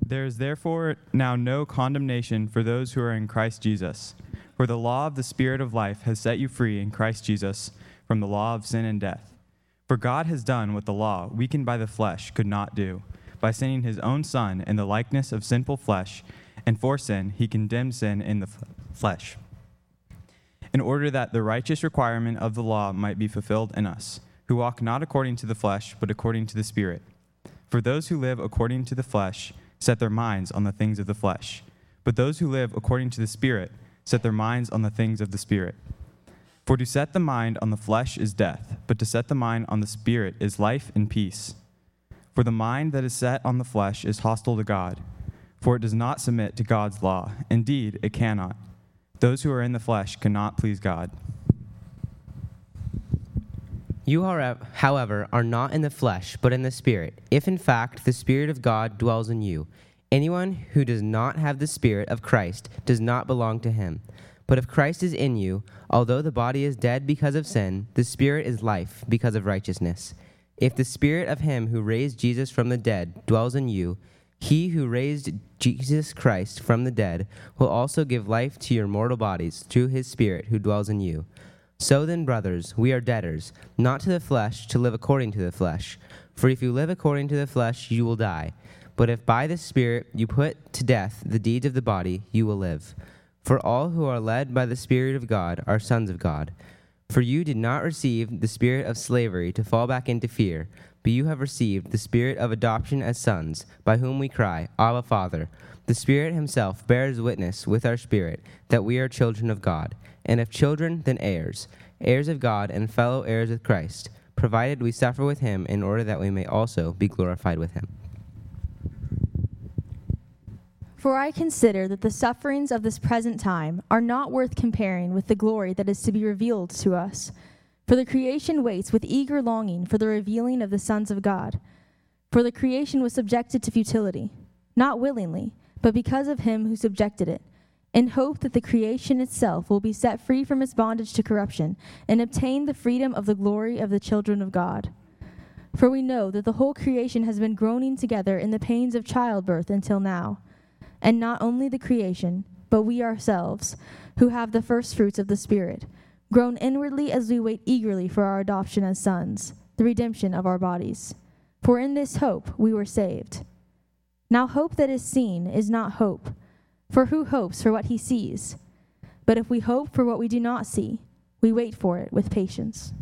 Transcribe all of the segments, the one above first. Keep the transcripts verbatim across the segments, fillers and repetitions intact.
There is therefore now no condemnation for those who are in Christ Jesus. For the law of the Spirit of life has set you free in Christ Jesus from the law of sin and death. For God has done what the law, weakened by the flesh, could not do, by sending his own Son in the likeness of sinful flesh, and for sin he condemned sin in the f- flesh, in order that the righteous requirement of the law might be fulfilled in us, who walk not according to the flesh, but according to the Spirit. For those who live according to the flesh set their minds on the things of the flesh, but those who live according to the Spirit set their minds on the things of the Spirit. For to set the mind on the flesh is death, but to set the mind on the Spirit is life and peace. For the mind that is set on the flesh is hostile to God, for it does not submit to God's law. Indeed, it cannot. Those who are in the flesh cannot please God. You, however, are not in the flesh, but in the Spirit, if in fact the Spirit of God dwells in you. Anyone who does not have the Spirit of Christ does not belong to him. But if Christ is in you, although the body is dead because of sin, the Spirit is life because of righteousness. If the Spirit of him who raised Jesus from the dead dwells in you, he who raised Jesus Christ from the dead will also give life to your mortal bodies through his Spirit who dwells in you. So then, brothers, we are debtors, not to the flesh, to live according to the flesh. For if you live according to the flesh, you will die. But if by the Spirit you put to death the deeds of the body, you will live. For all who are led by the Spirit of God are sons of God. For you did not receive the spirit of slavery to fall back into fear, but you have received the Spirit of adoption as sons, by whom we cry, Abba, Father. The Spirit himself bears witness with our spirit that we are children of God. And if children, then heirs, heirs of God and fellow heirs with Christ, provided we suffer with him in order that we may also be glorified with him. For I consider that the sufferings of this present time are not worth comparing with the glory that is to be revealed to us. For the creation waits with eager longing for the revealing of the sons of God. For the creation was subjected to futility, not willingly, but because of him who subjected it, in hope that the creation itself will be set free from its bondage to corruption and obtain the freedom of the glory of the children of God. For we know that the whole creation has been groaning together in the pains of childbirth until now. And not only the creation, but we ourselves, who have the first fruits of the Spirit, groan inwardly as we wait eagerly for our adoption as sons, the redemption of our bodies. For in this hope we were saved. Now hope that is seen is not hope. For who hopes for what he sees? But if we hope for what we do not see, we wait for it with patience.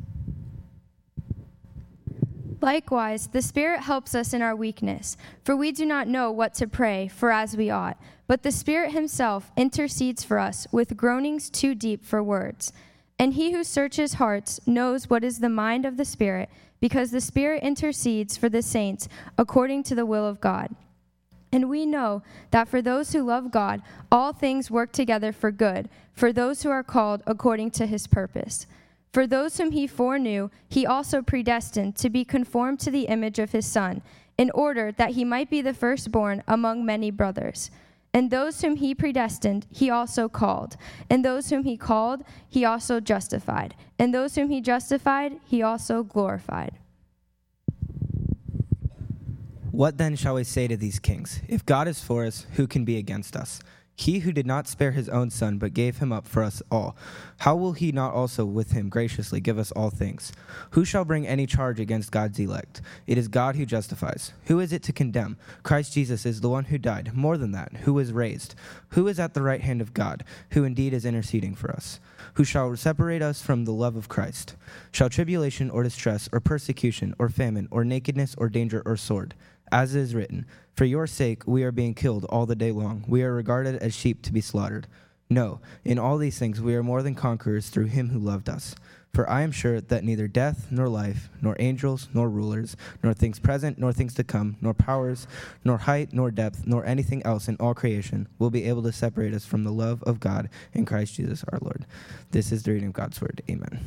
Likewise, the Spirit helps us in our weakness, for we do not know what to pray for as we ought, but the Spirit himself intercedes for us with groanings too deep for words. And he who searches hearts knows what is the mind of the Spirit, because the Spirit intercedes for the saints according to the will of God. And we know that for those who love God, all things work together for good, for those who are called according to his purpose. For those whom he foreknew, he also predestined to be conformed to the image of his Son, in order that he might be the firstborn among many brothers. And those whom he predestined, he also called. And those whom he called, he also justified. And those whom he justified, he also glorified. What then shall we say to these kings? If God is for us, who can be against us? He who did not spare his own Son, but gave him up for us all, how will he not also with him graciously give us all things? Who shall bring any charge against God's elect? It is God who justifies. Who is it to condemn? Christ Jesus is the one who died, more than that, who was raised, who is at the right hand of God, who indeed is interceding for us. Who shall separate us from the love of Christ? Shall tribulation or distress or persecution or famine or nakedness or danger or sword? As it is written, for your sake we are being killed all the day long. We are regarded as sheep to be slaughtered. No, in all these things we are more than conquerors through him who loved us. For I am sure that neither death, nor life, nor angels, nor rulers, nor things present, nor things to come, nor powers, nor height, nor depth, nor anything else in all creation will be able to separate us from the love of God in Christ Jesus our Lord. This is the reading of God's word. Amen.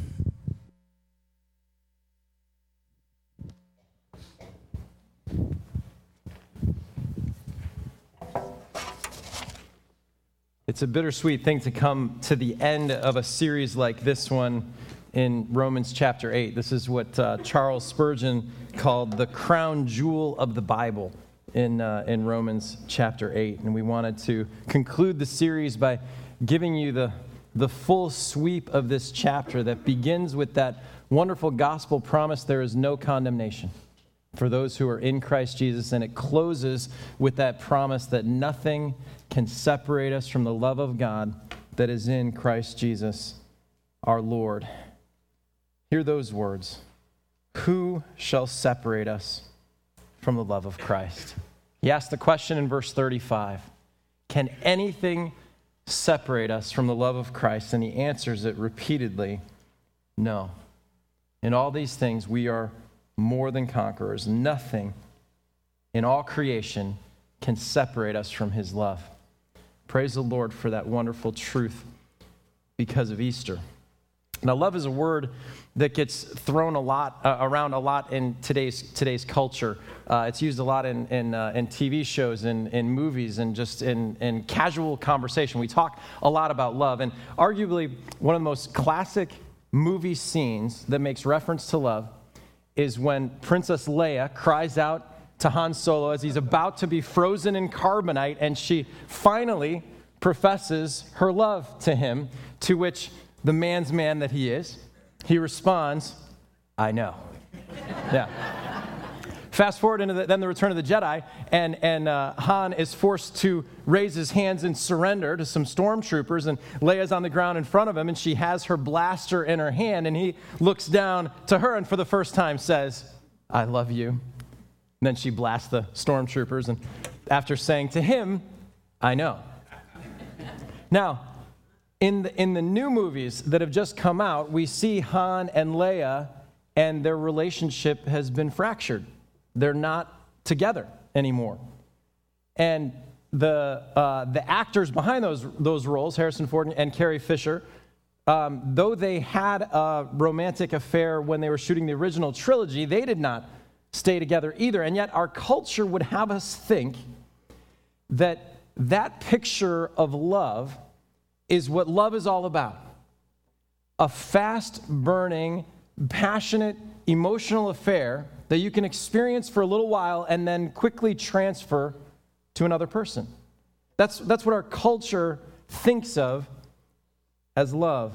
It's a bittersweet thing to come to the end of a series like this one in Romans chapter eight. This is what uh, Charles Spurgeon called the crown jewel of the Bible. in, uh, in Romans chapter eight. And we wanted to conclude the series by giving you the, the full sweep of this chapter that begins with that wonderful gospel promise, there is no condemnation for those who are in Christ Jesus. And it closes with that promise that nothing can separate us from the love of God that is in Christ Jesus our Lord. Hear those words. Who shall separate us from the love of Christ? He asked the question in verse thirty-five. Can anything separate us from the love of Christ? And he answers it repeatedly. No. In all these things, we are more than conquerors. Nothing in all creation can separate us from his love. Praise the Lord for that wonderful truth because of Easter. Now, love is a word that gets thrown a lot uh, around a lot in today's today's culture. Uh, it's used a lot in in, uh, in T V shows, in, in movies, and just in, in casual conversation. We talk a lot about love, and arguably one of the most classic movie scenes that makes reference to love is when Princess Leia cries out to Han Solo as he's about to be frozen in carbonite, and she finally professes her love to him, to which the man's man that he is, he responds, I know. Yeah. Fast forward into the, then the Return of the Jedi, and, and uh, Han is forced to raise his hands in surrender to some stormtroopers, and Leia's on the ground in front of him, and she has her blaster in her hand, and he looks down to her and for the first time says, I love you. And then she blasts the stormtroopers, and after saying to him, I know. Now, in the, in the new movies that have just come out, we see Han and Leia, and their relationship has been fractured. They're not together anymore. And the uh, the actors behind those those roles, Harrison Ford and Carrie Fisher, um, though they had a romantic affair when they were shooting the original trilogy, they did not stay together either. And yet our culture would have us think that that picture of love is what love is all about. A fast-burning, passionate, emotional affair that you can experience for a little while and then quickly transfer to another person. That's, that's what our culture thinks of as love.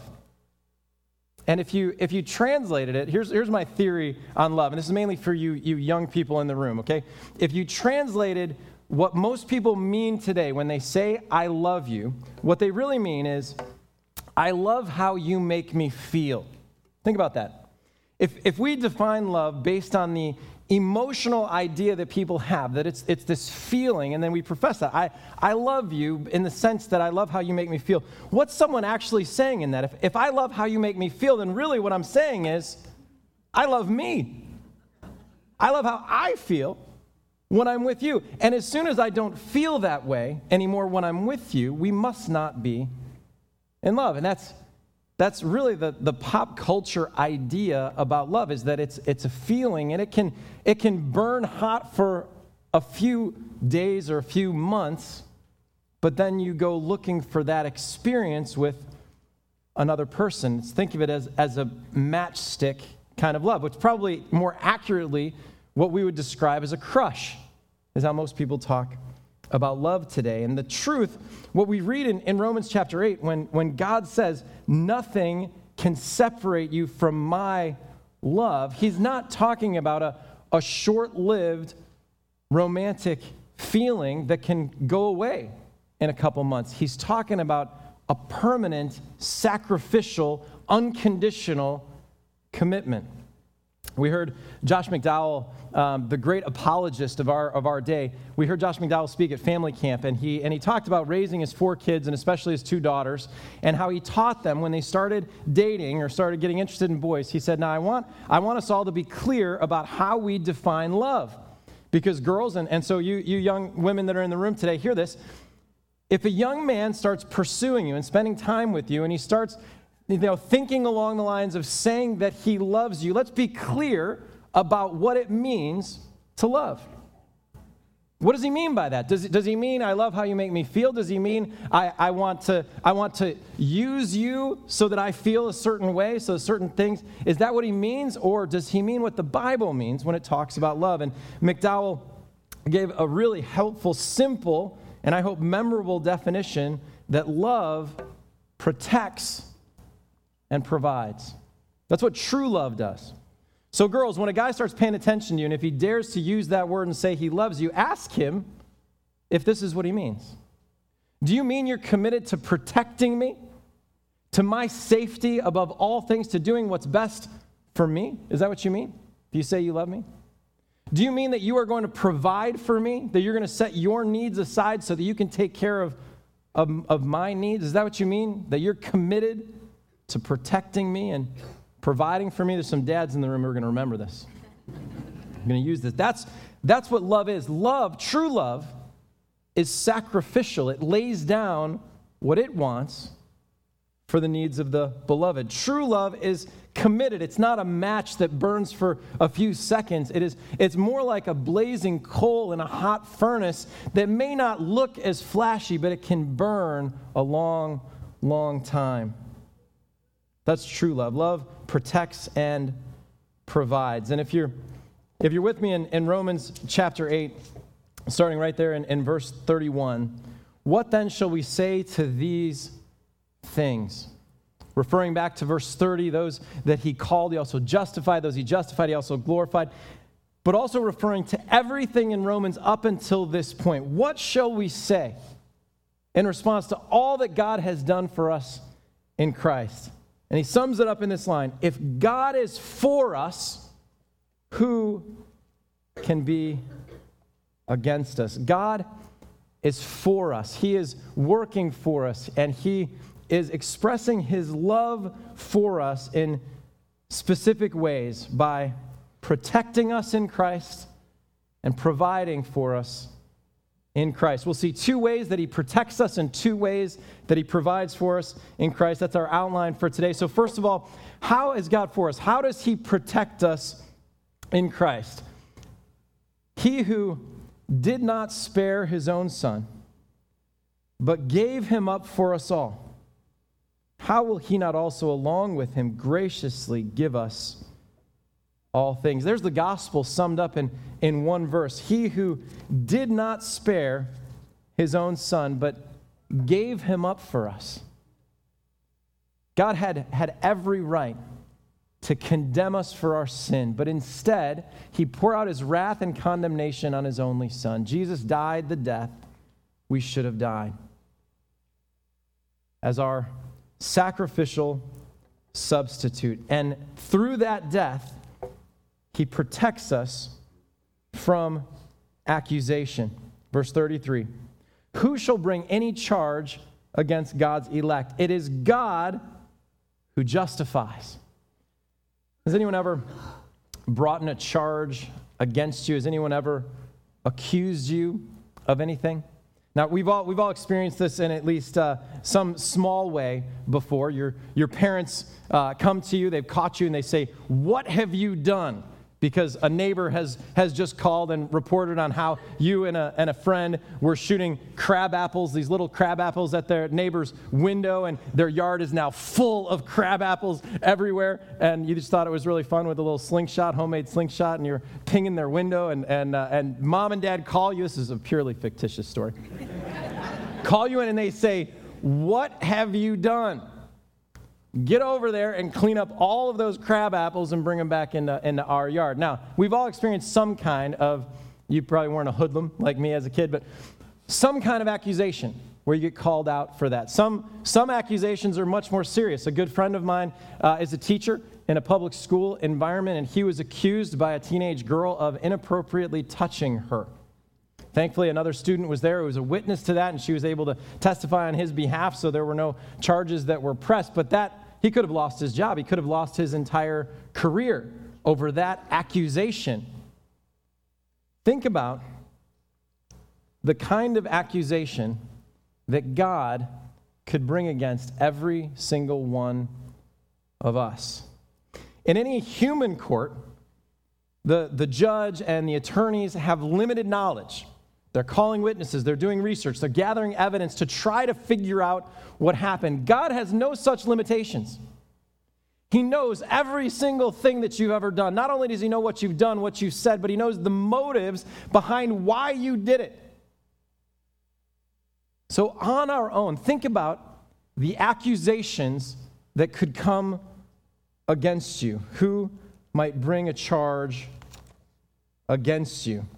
And if you if you translated it, here's, here's my theory on love, and this is mainly for you, you young people in the room, okay? If you translated what most people mean today when they say, I love you, what they really mean is, I love how you make me feel. Think about that. If if we define love based on the emotional idea that people have, that it's it's this feeling, and then we profess that, I, I love you in the sense that I love how you make me feel. What's someone actually saying in that? If, if I love how you make me feel, then really what I'm saying is, I love me. I love how I feel when I'm with you. And as soon as I don't feel that way anymore when I'm with you, we must not be in love. And that's That's really the, the pop culture idea about love, is that it's it's a feeling, and it can it can burn hot for a few days or a few months, but then you go looking for that experience with another person. Think of it as, as a matchstick kind of love, which probably more accurately what we would describe as a crush, is how most people talk about love today. And the truth, what we read in, in Romans chapter eight, when, when God says, nothing can separate you from my love, he's not talking about a, a short-lived romantic feeling that can go away in a couple months. He's talking about a permanent, sacrificial, unconditional commitment. We heard Josh McDowell, um, the great apologist of our of our day. We heard Josh McDowell speak at family camp, and he and he talked about raising his four kids, and especially his two daughters, and how he taught them when they started dating or started getting interested in boys. He said, "Now I want I want us all to be clear about how we define love, because girls, and, and so you you young women that are in the room today, hear this. If a young man starts pursuing you and spending time with you, and he starts, you know, thinking along the lines of saying that he loves you, let's be clear about what it means to love. What does he mean by that? Does, does he mean I love how you make me feel? Does he mean I, I want to I want to use you so that I feel a certain way, so certain things? Is that what he means? Or does he mean what the Bible means when it talks about love? And McDowell gave a really helpful, simple, and I hope memorable definition that love protects and provides. That's what true love does. So girls, when a guy starts paying attention to you, and if he dares to use that word and say he loves you, ask him if this is what he means. Do you mean you're committed to protecting me, to my safety above all things, to doing what's best for me? Is that what you mean? Do you say you love me? Do you mean that you are going to provide for me, that you're going to set your needs aside so that you can take care of, of, of my needs? Is that what you mean? That you're committed to protecting me and providing for me? There's some dads in the room who are going to remember this. I'm going to use this. That's, that's what love is. Love, true love, is sacrificial. It lays down what it wants for the needs of the beloved. True love is committed. It's not a match that burns for a few seconds. It is, it's more like a blazing coal in a hot furnace that may not look as flashy, but it can burn a long, long time. That's true love. Love protects and provides. And if you're if you're with me in, in Romans chapter eight, starting right there in, in verse thirty-one, what then shall we say to these things? Referring back to verse thirty, those that he called, he also justified. Those he justified, he also glorified. But also referring to everything in Romans up until this point. What shall we say in response to all that God has done for us in Christ? And he sums it up in this line: if God is for us, who can be against us? God is for us. He is working for us, and he is expressing his love for us in specific ways by protecting us in Christ and providing for us in Christ. We'll see two ways that he protects us and two ways that he provides for us in Christ. That's our outline for today. So first of all, how is God for us? How does he protect us in Christ? He who did not spare his own son, but gave him up for us all, how will he not also along with him graciously give us all things? There's the gospel summed up in, in one verse. He who did not spare his own son, but gave him up for us. God had, had every right to condemn us for our sin, but instead, he poured out his wrath and condemnation on his only son. Jesus died the death we should have died as our sacrificial substitute. And through that death, he protects us from accusation. Verse thirty-three, who shall bring any charge against God's elect? It is God who justifies. Has anyone ever brought in a charge against you? Has anyone ever accused you of anything? Now, we've all we've all experienced this in at least uh, some small way before. Your, your parents uh, come to you, they've caught you, and they say, "What have you done?" Because a neighbor has, has just called and reported on how you and a, and a friend were shooting crab apples, these little crab apples at their neighbor's window, and their yard is now full of crab apples everywhere. And you just thought it was really fun with a little slingshot, homemade slingshot, and you're pinging their window, and, and, uh, and mom and dad call you. This is a purely fictitious story. Call you in and they say, "What have you done? Get over there and clean up all of those crab apples and bring them back into, into our yard." Now, we've all experienced some kind of, you probably weren't a hoodlum like me as a kid, but some kind of accusation where you get called out for that. Some, some accusations are much more serious. A good friend of mine uh, is a teacher in a public school environment, and he was accused by a teenage girl of inappropriately touching her. Thankfully, another student was there who was a witness to that, and she was able to testify on his behalf, so there were no charges that were pressed. But that he could have lost his job. He could have lost his entire career over that accusation. Think about the kind of accusation that God could bring against every single one of us. In any human court, the, the judge and the attorneys have limited knowledge. They're calling witnesses, they're doing research, they're gathering evidence to try to figure out what happened. God has no such limitations. He knows every single thing that you've ever done. Not only does he know what you've done, what you've said, but he knows the motives behind why you did it. So on our own, think about the accusations that could come against you. Who might bring a charge against you?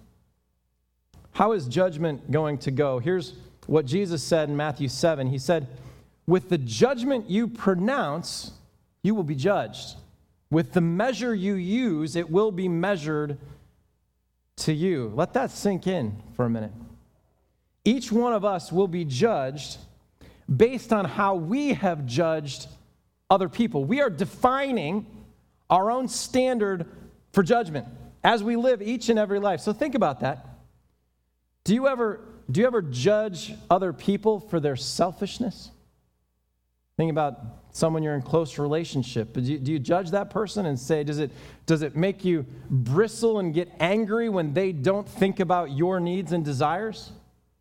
How is judgment going to go? Here's what Jesus said in Matthew seven. He said, with the judgment you pronounce, you will be judged. With the measure you use, it will be measured to you. Let that sink in for a minute. Each one of us will be judged based on how we have judged other people. We are defining our own standard for judgment as we live each and every life. So think about that. Do you ever, do you ever judge other people for their selfishness? Think about someone you're in close relationship. Do you, do you judge that person and say, does it, does it make you bristle and get angry when they don't think about your needs and desires?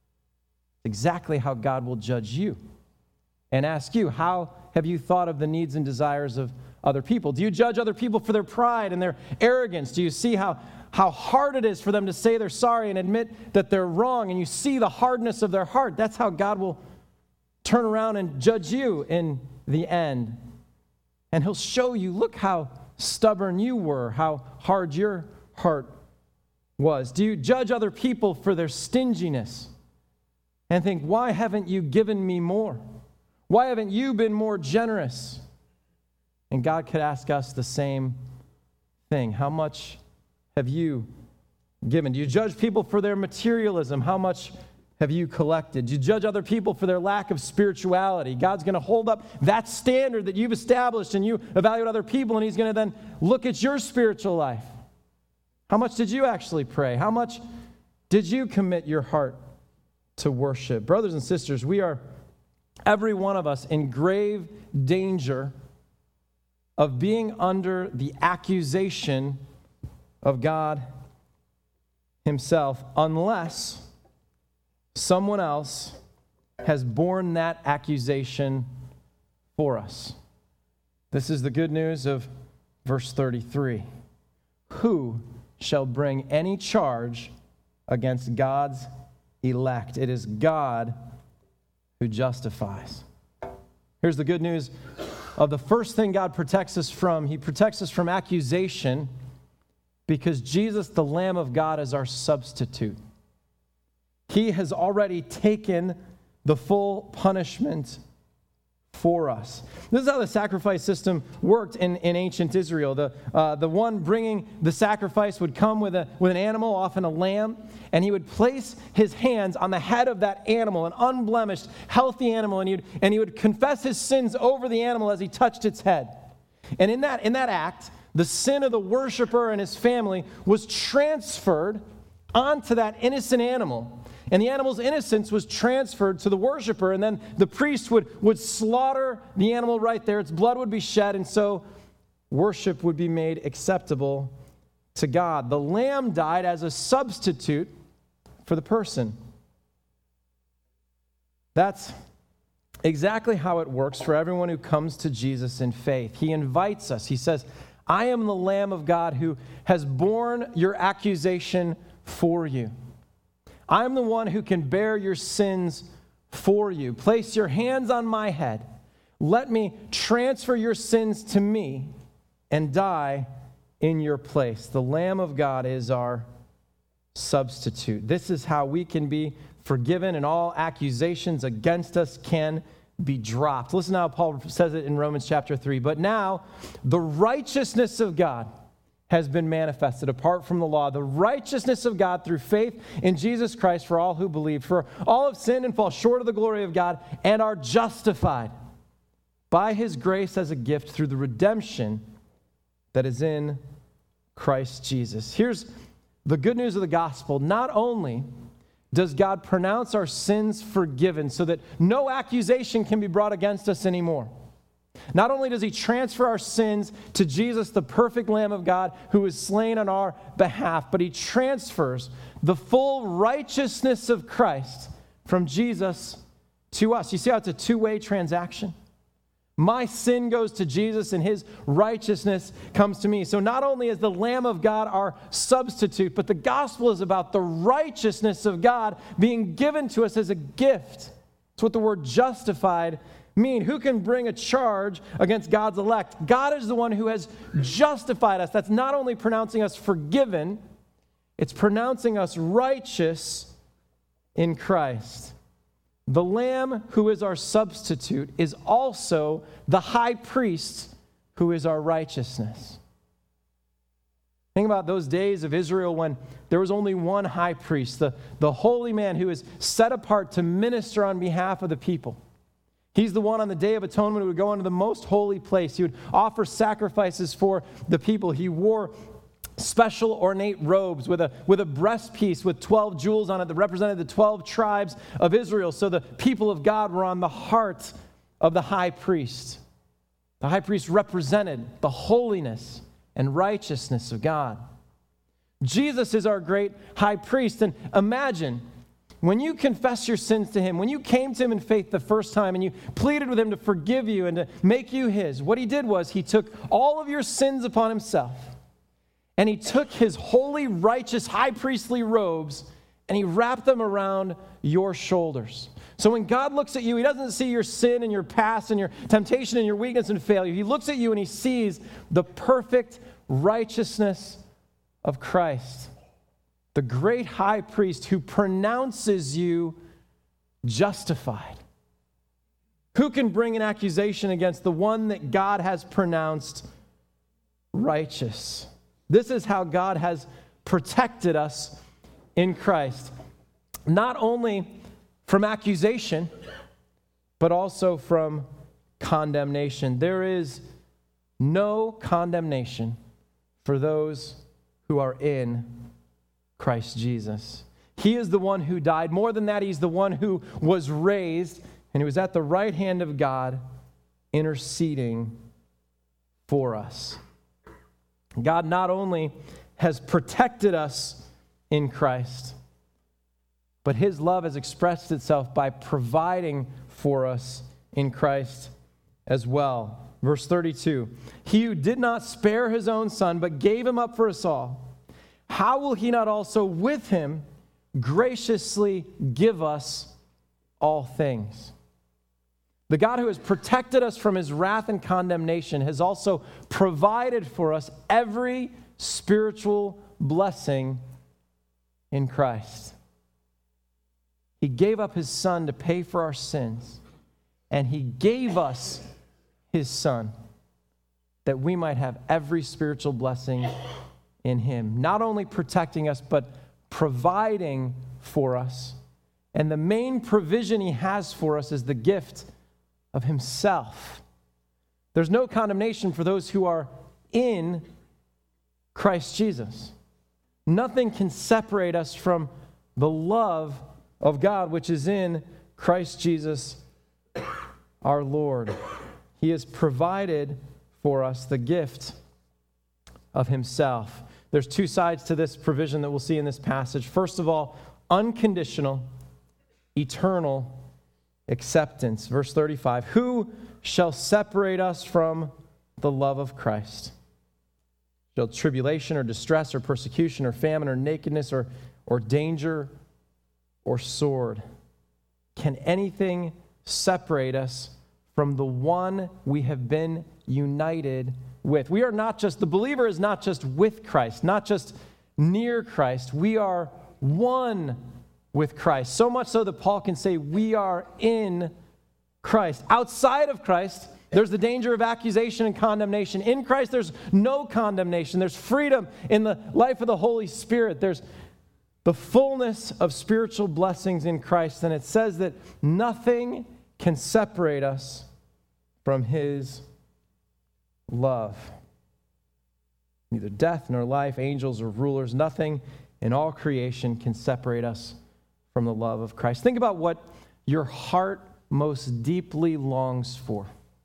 Exactly how God will judge you and ask you, how have you thought of the needs and desires of other people? Do you judge other people for their pride and their arrogance? Do you see how, how hard it is for them to say they're sorry and admit that they're wrong, and you see the hardness of their heart? That's how God will turn around and judge you in the end. And he'll show you, look how stubborn you were, how hard your heart was. Do you judge other people for their stinginess and think, why haven't you given me more? Why haven't you been more generous? And God could ask us the same thing. How much have you given? Do you judge people for their materialism? How much have you collected? Do you judge other people for their lack of spirituality? God's going to hold up that standard that you've established, and you evaluate other people, and he's going to then look at your spiritual life. How much did you actually pray? How much did you commit your heart to worship? Brothers and sisters, we are, every one of us, in grave danger of being under the accusation of God himself, unless someone else has borne that accusation for us. This is the good news of verse thirty-three. Who shall bring any charge against God's elect? It is God who justifies. Here's the good news of the first thing God protects us from. He protects us from accusation because Jesus, the Lamb of God, is our substitute. He has already taken the full punishment for us. This is how the sacrifice system worked in, in ancient Israel. The, uh, the one bringing the sacrifice would come with, a, with an animal, often a lamb, and he would place his hands on the head of that animal, an unblemished, healthy animal, and, he'd, and he would confess his sins over the animal as he touched its head. And in that, in that act, the sin of the worshiper and his family was transferred onto that innocent animal. And the animal's innocence was transferred to the worshiper, and then the priest would, would slaughter the animal right there. Its blood would be shed, and so worship would be made acceptable to God. The lamb died as a substitute for the person. That's exactly how it works for everyone who comes to Jesus in faith. He invites us. He says, I am the Lamb of God who has borne your accusation for you. I'm the one who can bear your sins for you. Place your hands on my head. Let me transfer your sins to me and die in your place. The Lamb of God is our substitute. This is how we can be forgiven, and all accusations against us can be dropped. Listen to how Paul says it in Romans chapter three. But now the righteousness of God has been manifested apart from the law, the righteousness of God through faith in Jesus Christ for all who believe. For all have sinned and fall short of the glory of God and are justified by his grace as a gift through the redemption that is in Christ Jesus. Here's the good news of the gospel. Not only does God pronounce our sins forgiven so that no accusation can be brought against us anymore, not only does he transfer our sins to Jesus, the perfect Lamb of God, who is slain on our behalf, but he transfers the full righteousness of Christ from Jesus to us. You see how it's a two-way transaction? My sin goes to Jesus and his righteousness comes to me. So not only is the Lamb of God our substitute, but the gospel is about the righteousness of God being given to us as a gift. That's what the word justified means. Who can bring a charge against God's elect? God is the one who has justified us. That's not only pronouncing us forgiven, it's pronouncing us righteous in Christ. The Lamb who is our substitute is also the high priest who is our righteousness. Think about those days of Israel when there was only one high priest, the, the holy man who is set apart to minister on behalf of the people. He's the one on the Day of Atonement who would go into the most holy place. He would offer sacrifices for the people. He wore special ornate robes with a, with a breastpiece with twelve jewels on it that represented the twelve tribes of Israel. So the people of God were on the heart of the high priest. The high priest represented the holiness and righteousness of God. Jesus is our great high priest. And imagine when you confess your sins to him, when you came to him in faith the first time and you pleaded with him to forgive you and to make you his, what he did was he took all of your sins upon himself. And he took his holy, righteous, high priestly robes and he wrapped them around your shoulders. So when God looks at you, he doesn't see your sin and your past and your temptation and your weakness and failure. He looks at you and he sees the perfect righteousness of Christ, the great high priest who pronounces you justified. Who can bring an accusation against the one that God has pronounced righteous? This is how God has protected us in Christ, not only from accusation, but also from condemnation. There is no condemnation for those who are in Christ Jesus. He is the one who died. More than that, he's the one who was raised, and he was at the right hand of God interceding for us. God not only has protected us in Christ, but his love has expressed itself by providing for us in Christ as well. Verse thirty-two, he who did not spare his own son, but gave him up for us all, how will he not also with him graciously give us all things? The God who has protected us from his wrath and condemnation has also provided for us every spiritual blessing in Christ. He gave up his son to pay for our sins, and he gave us his son that we might have every spiritual blessing in him, not only protecting us, but providing for us. And the main provision he has for us is the gift of himself. There's no condemnation for those who are in Christ Jesus. Nothing can separate us from the love of God, which is in Christ Jesus, our Lord. He has provided for us the gift of himself. There's two sides to this provision that we'll see in this passage. First of all, unconditional, eternal acceptance. Verse thirty-five, who shall separate us from the love of Christ? Shall tribulation or distress or persecution or famine or nakedness or, or danger or sword? Can anything separate us from the one we have been united with? We are not just, the believer is not just with Christ, not just near Christ. We are one with Christ. So much so that Paul can say we are in Christ. Outside of Christ, there's the danger of accusation and condemnation. In Christ, there's no condemnation. There's freedom in the life of the Holy Spirit. There's the fullness of spiritual blessings in Christ. And it says that nothing can separate us from his love. Neither death nor life, angels or rulers, nothing in all creation can separate us from the love of Christ. Think about what your heart most deeply longs for.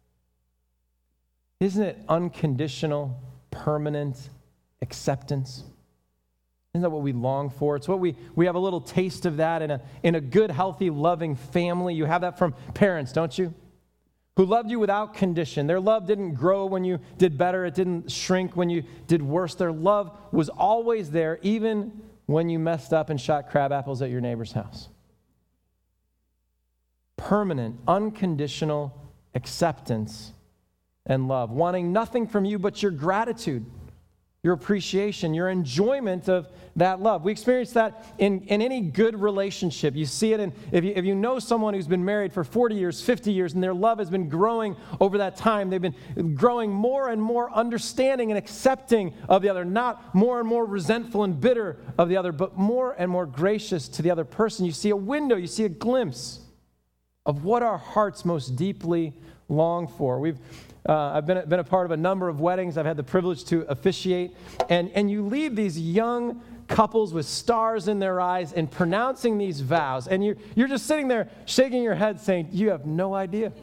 Isn't it unconditional, permanent acceptance? Isn't that what we long for? It's what we, we have a little taste of that in a, in a good, healthy, loving family. You have that from parents, don't you? who loved you without condition. Their love didn't grow when you did better. It didn't shrink when you did worse. Their love was always there, even when you messed up and shot crab apples at your neighbor's house. Permanent, unconditional acceptance and love, wanting nothing from you but your gratitude, your appreciation, your enjoyment of that love. We experience that in, in any good relationship. You see it in, if you, if you know someone who's been married for forty years, fifty years, and their love has been growing over that time. They've been growing more and more understanding and accepting of the other, not more and more resentful and bitter of the other, but more and more gracious to the other person. You see a window, you see a glimpse of what our hearts most deeply long for. We've Uh, I've been, been a part of a number of weddings. I've had the privilege to officiate. And, and you leave these young couples with stars in their eyes and pronouncing these vows. And you're, you're just sitting there shaking your head saying, you have no idea.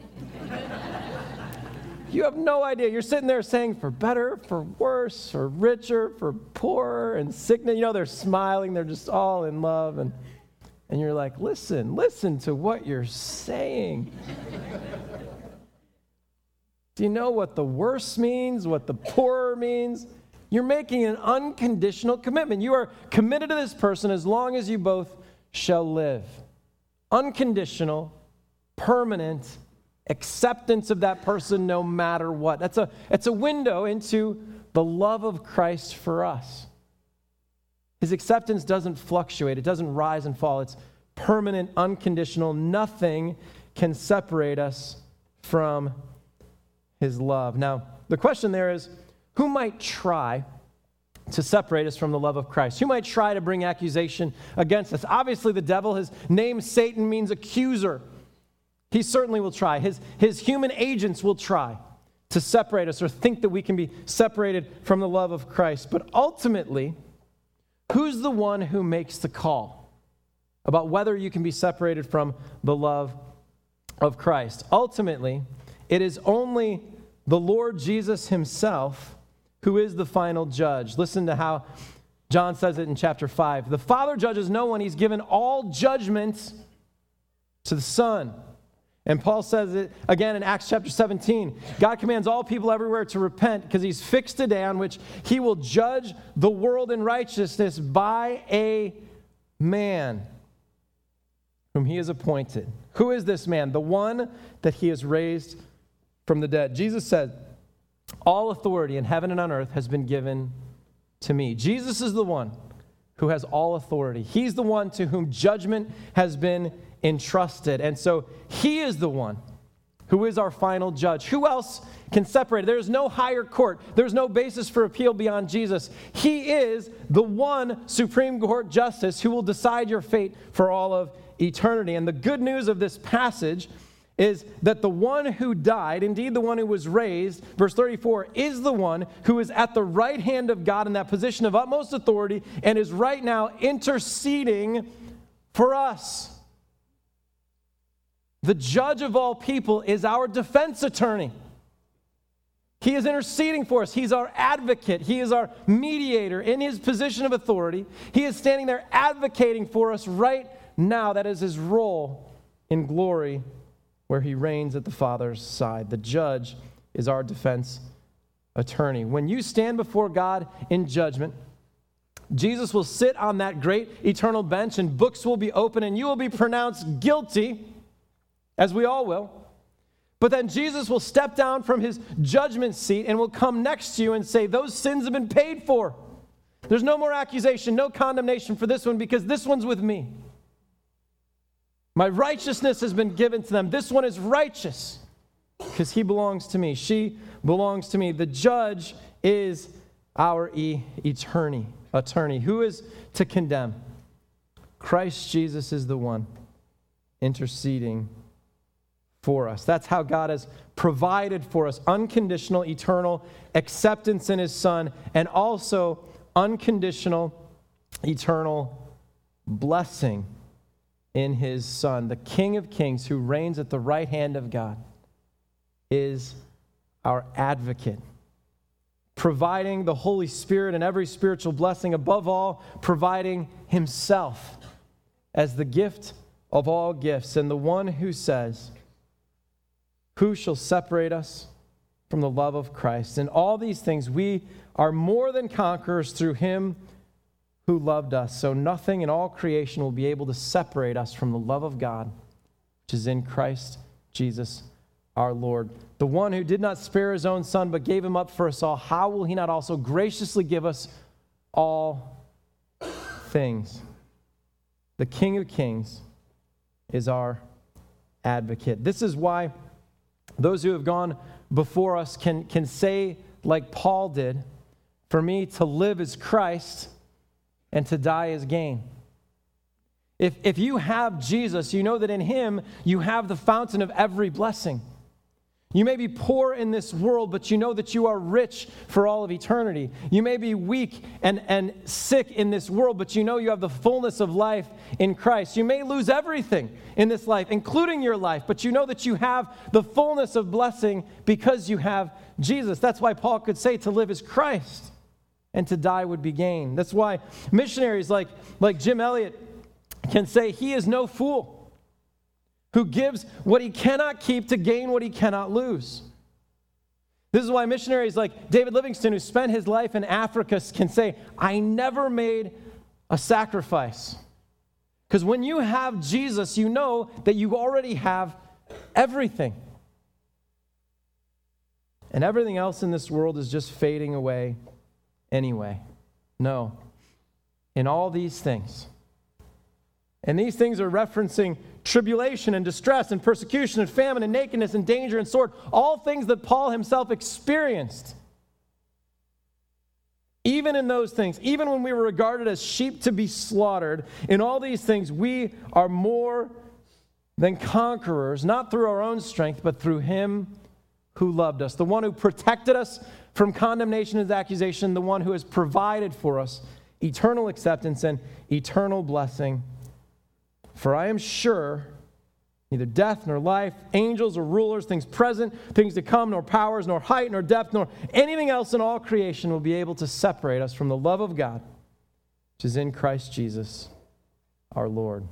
You have no idea. You're sitting there saying, for better, for worse, for richer, for poorer, and sickness. You know, they're smiling. They're just all in love. And, and you're like, listen, listen to what you're saying. Do you know what the worse means, what the poorer means? You're making an unconditional commitment. You are committed to this person as long as you both shall live. Unconditional, permanent acceptance of that person no matter what. That's a, that's a window into the love of Christ for us. His acceptance doesn't fluctuate. It doesn't rise and fall. It's permanent, unconditional. Nothing can separate us from His love. Now, the question there is, who might try to separate us from the love of Christ? Who might try to bring accusation against us? Obviously, the devil, his name Satan means accuser. He certainly will try. His, his human agents will try to separate us or think that we can be separated from the love of Christ. But ultimately, who's the one who makes the call about whether you can be separated from the love of Christ? Ultimately, it is only the Lord Jesus himself who is the final judge. Listen to how John says it in chapter five. The Father judges no one. He's given all judgment to the Son. And Paul says it again in Acts chapter seventeen. God commands all people everywhere to repent because he's fixed a day on which he will judge the world in righteousness by a man whom he has appointed. Who is this man? The one that he has raised from the dead. Jesus said, all authority in heaven and on earth has been given to me. Jesus is the one who has all authority. He's the one to whom judgment has been entrusted. And so he is the one who is our final judge. Who else can separate? There is no higher court. There's no basis for appeal beyond Jesus. He is the one Supreme Court justice who will decide your fate for all of eternity. And the good news of this passage is that the one who died, indeed the one who was raised, verse thirty-four, is the one who is at the right hand of God in that position of utmost authority and is right now interceding for us. The judge of all people is our defense attorney. He is interceding for us. He's our advocate. He is our mediator in his position of authority. He is standing there advocating for us right now. That is his role in glory, where he reigns at the Father's side. The judge is our defense attorney. When you stand before God in judgment, Jesus will sit on that great eternal bench and books will be open and you will be pronounced guilty, as we all will. But then Jesus will step down from his judgment seat and will come next to you and say, those sins have been paid for. There's no more accusation, no condemnation for this one because this one's with me. My righteousness has been given to them. This one is righteous because he belongs to me. She belongs to me. The judge is our e- attorney. Attorney. Who is to condemn? Christ Jesus is the one interceding for us. That's how God has provided for us unconditional, eternal acceptance in his Son and also unconditional, eternal blessing in his Son. The King of Kings who reigns at the right hand of God is our advocate, providing the Holy Spirit and every spiritual blessing, above all, providing himself as the gift of all gifts, and the one who says, Who shall separate us from the love of Christ? In all these things, we are more than conquerors through him who loved us. So nothing in all creation will be able to separate us from the love of God, which is in Christ Jesus our Lord. The one who did not spare his own son, but gave him up for us all, how will he not also graciously give us all things? The King of Kings is our advocate. This is why those who have gone before us can, can say, like Paul did, for me to live is Christ and to die is gain. If, if you have Jesus, you know that in him you have the fountain of every blessing. You may be poor in this world, but you know that you are rich for all of eternity. You may be weak and, and sick in this world, but you know you have the fullness of life in Christ. You may lose everything in this life, including your life, but you know that you have the fullness of blessing because you have Jesus. That's why Paul could say to live is Christ and to die would be gain. That's why missionaries like, like Jim Elliot can say he is no fool who gives what he cannot keep to gain what he cannot lose. This is why missionaries like David Livingstone, who spent his life in Africa, can say, I never made a sacrifice. Because when you have Jesus, you know that you already have everything. And everything else in this world is just fading away anyway. No. In all these things, and these things are referencing tribulation and distress and persecution and famine and nakedness and danger and sword, all things that Paul himself experienced. Even in those things, even when we were regarded as sheep to be slaughtered, in all these things we are more than conquerors, not through our own strength, but through him who loved us, the one who protected us from condemnation and accusation, the one who has provided for us eternal acceptance and eternal blessing. For I am sure neither death nor life, angels or rulers, things present, things to come, nor powers, nor height, nor depth, nor anything else in all creation will be able to separate us from the love of God, which is in Christ Jesus our Lord.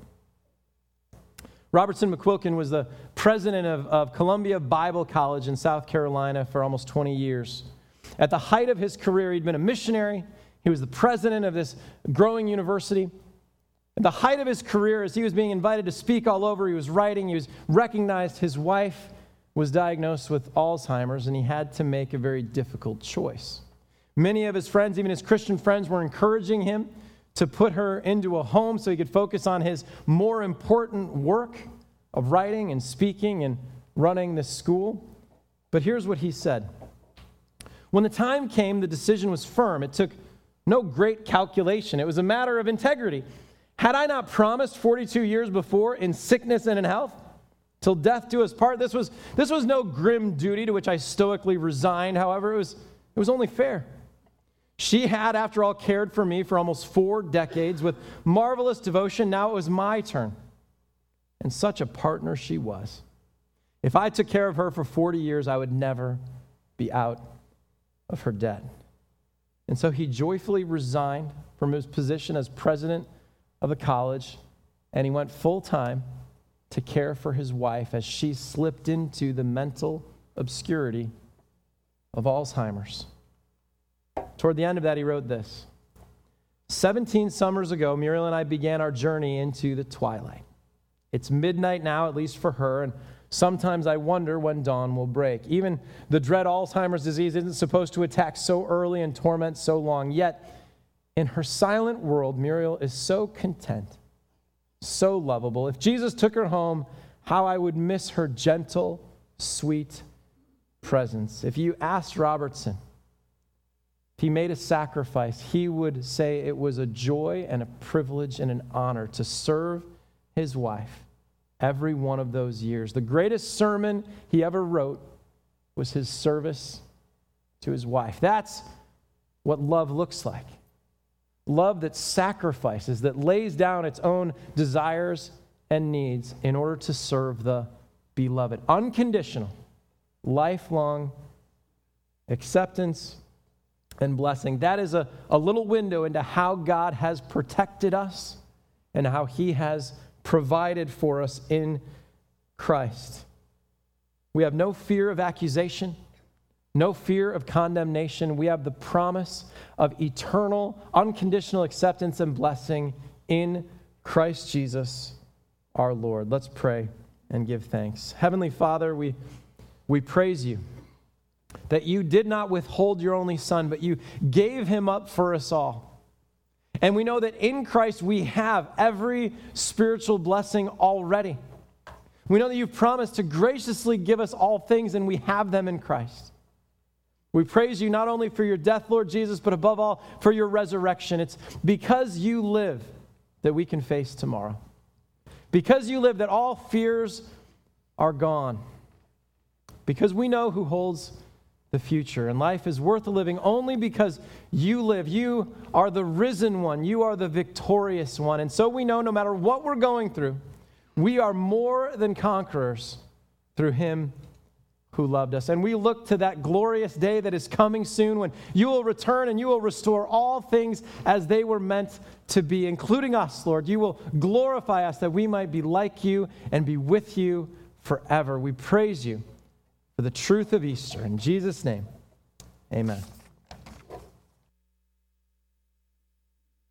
Robertson McQuilkin was the president of, of Columbia Bible College in South Carolina for almost twenty years. At the height of his career, he'd been a missionary. He was the president of this growing university. At the height of his career, as he was being invited to speak all over, he was writing, he was recognized his wife was diagnosed with Alzheimer's, and he had to make a very difficult choice. Many of his friends, even his Christian friends, were encouraging him to put her into a home so he could focus on his more important work of writing and speaking and running this school. But here's what he said. When the time came, the decision was firm. It took no great calculation. It was a matter of integrity. Had I not promised forty-two years before in sickness and in health, till death do us part? This was, this was no grim duty to which I stoically resigned. However, it was, it was only fair. She had, after all, cared for me for almost four decades with marvelous devotion. Now it was my turn. And such a partner she was. If I took care of her for forty years, I would never be out of her debt. And so he joyfully resigned from his position as president of the college, and he went full-time to care for his wife as she slipped into the mental obscurity of Alzheimer's. Toward the end of that, he wrote this. Seventeen summers ago, Muriel and I began our journey into the twilight. It's midnight now, at least for her, and sometimes I wonder when dawn will break. Even the dread Alzheimer's disease isn't supposed to attack so early and torment so long. Yet, in her silent world, Muriel is so content, so lovable. If Jesus took her home, how I would miss her gentle, sweet presence. If you asked Robertson if he made a sacrifice, he would say it was a joy and a privilege and an honor to serve his wife every one of those years. The greatest sermon he ever wrote was his service to his wife. That's what love looks like. Love that sacrifices, that lays down its own desires and needs in order to serve the beloved. Unconditional, lifelong acceptance and blessing. That is a, a little window into how God has protected us and how he has provided for us in Christ. We have no fear of accusation, no fear of condemnation. We have the promise of eternal, unconditional acceptance and blessing in Christ Jesus, our Lord. Let's pray and give thanks. Heavenly Father, we, we praise you that you did not withhold your only Son, but you gave him up for us all. And we know that in Christ we have every spiritual blessing already. We know that you've promised to graciously give us all things, and we have them in Christ. We praise you not only for your death, Lord Jesus, but above all for your resurrection. It's because you live that we can face tomorrow. Because you live that all fears are gone. Because we know who holds the future. And life is worth living only because you live. You are the risen one. You are the victorious one. And so we know no matter what we're going through, we are more than conquerors through him who loved us. And we look to that glorious day that is coming soon when you will return and you will restore all things as they were meant to be, including us, Lord. You will glorify us that we might be like you and be with you forever. We praise you for the truth of Easter. In Jesus' name, amen.